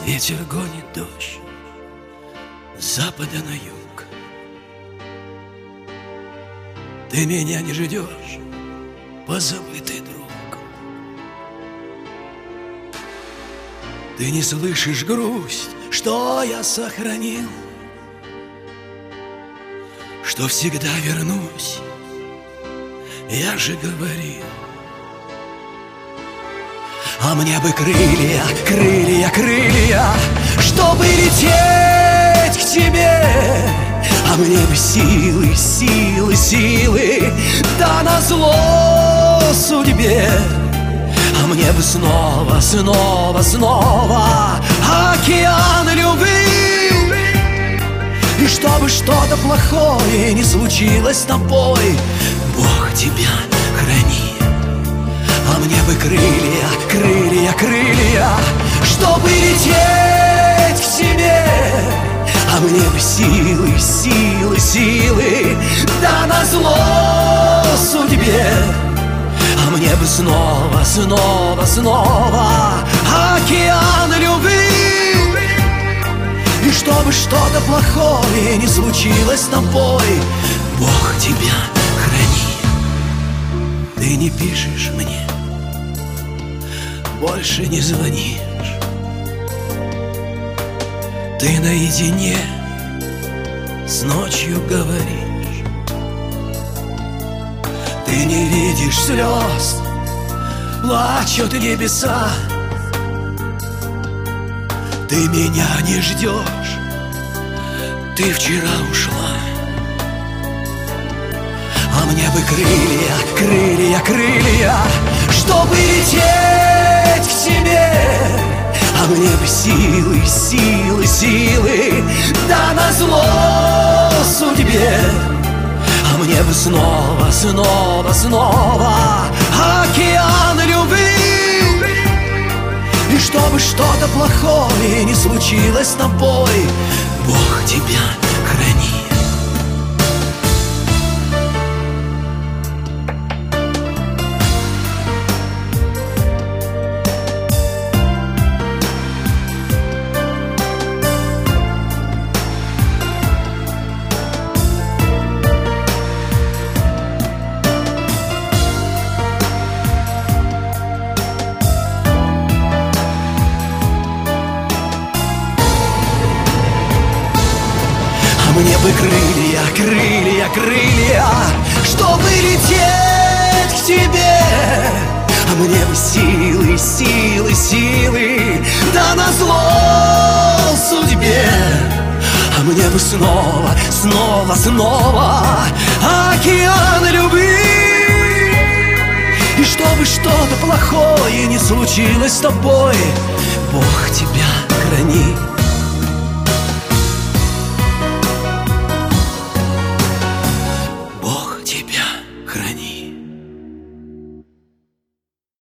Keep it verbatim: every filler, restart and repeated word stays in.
Ветер гонит дождь с запада на юг. Ты меня не ждешь, позабытый друг. Ты не слышишь грусть, что я сохранил, что всегда вернусь, я же говорил. А мне бы крылья, крылья, крылья, чтобы лететь к тебе. А мне бы силы, силы, силы, да назло судьбе. А мне бы снова, снова, снова океан любви. И чтобы что-то плохое не случилось с тобой, Бог тебя храни. А мне бы крылья, крылья, крылья, чтобы лететь к тебе. А мне бы силы, силы, силы, да назло судьбе. А мне бы снова, снова, снова океан любви. И чтобы что-то плохое не случилось с тобой, Бог тебя храни. Ты не пишешь мне, больше не звонишь. Ты наедине с ночью говоришь. Ты не видишь слез, плачут небеса. Ты меня не ждешь, ты вчера ушла. А мне бы крылья, крылья, крылья, чтобы лететь к тебе. А мне бы силы, силы, силы, да назло судьбе. А мне бы снова, снова, снова океан любви. И чтобы что-то плохое не случилось с тобой, Бог тебя храни. Мне бы крылья, крылья, крылья, чтобы лететь к тебе. А мне бы силы, силы, силы, да назло судьбе. А мне бы снова, снова, снова океан любви. И чтобы что-то плохое не случилось с тобой, Бог тебя храни.